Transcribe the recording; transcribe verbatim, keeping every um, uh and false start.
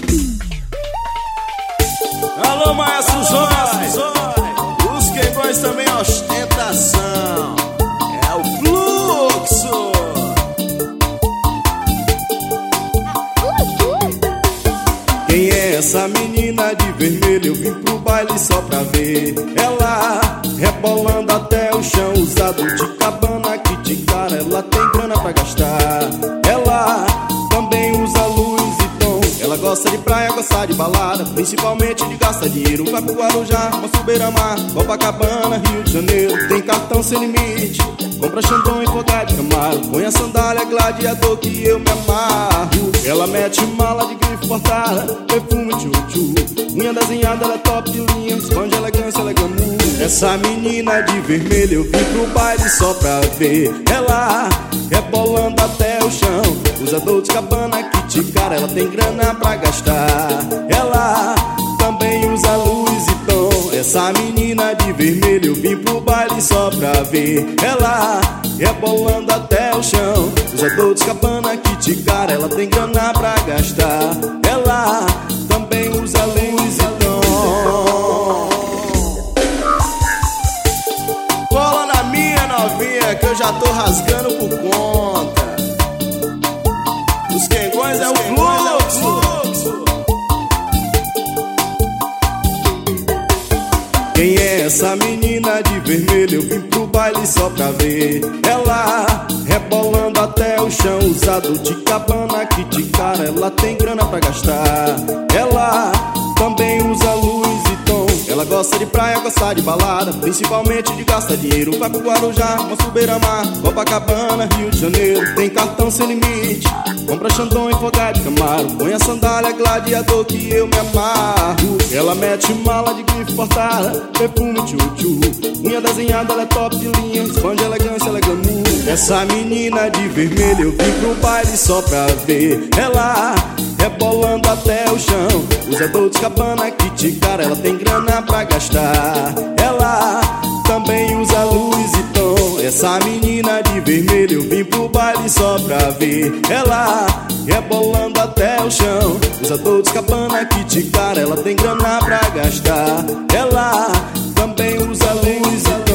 Alô, maestro Zói, os queimões também ostentação. É o fluxo. Quem é essa menina de vermelho? Eu vim pro baile só pra ver ela rebolando até o chão, usado de cabana, que de cara ela tem grana pra gastar. Ela também usa luz e tom. Ela gosta de praia, gosta de balada, principalmente de gastar dinheiro. Vai pro Guarujá, Manso Beira-Mar, Copacabana, Rio de Janeiro. Tem cartão sem limite, compra Xandão e Fogar de Camaro. Põe a sandália gladiador que eu me amarro. Ela mete mala de grife portada, perfume tchu-tchu. Unha desenhada, ela é top de linha, esconde elegância, ela é glamour. Essa menina de vermelho eu vim pro baile só pra ver ela rebolando até o chão, usa Dolce Gabbana, que de cara ela tem grana pra gastar. Ela também usa Louis Vuitton. Essa menina de vermelho eu vim pro baile só pra ver ela rebolando até o chão, usa Dolce Gabbana, que de cara ela tem grana pra gastar. Ela também usa Louis Vuitton. Cola na minha novinha que eu já tô rasgando por conta. Os quengões é o fluxo. Quem é essa menina de vermelho? Eu vim pro baile só pra ver ela rebolando até o chão, usado de cabana, que de cara ela tem grana pra gastar. Ela também usa Louis Vuitton. Ela gosta de praia, gosta de balada, principalmente de gastar dinheiro. Vai pro Guarujá, Manso Beira-Mar, Copacabana, Rio de Janeiro. Tem cartão sem limite, compra Xandão e Fogar de Camaro. Põe a sandália gladiador que eu me amarro. Ela mete mala de grife portada, perfume tchu-tchu. Unha desenhada, ela é top de linha, esconde elegância, ela é glamour. Essa menina de vermelho eu vim pro baile só pra ver ela rebolando até o chão, usa Dolce Gabbana, que de cara ela tem grana pra gastar. Ela também usa Louis Vuitton. Essa menina de vermelho eu vim pro baile só pra ver ela rebolando até o chão, usa Dolce Gabbana, que de cara ela tem grana pra gastar. Ela também usa Louis Vuitton.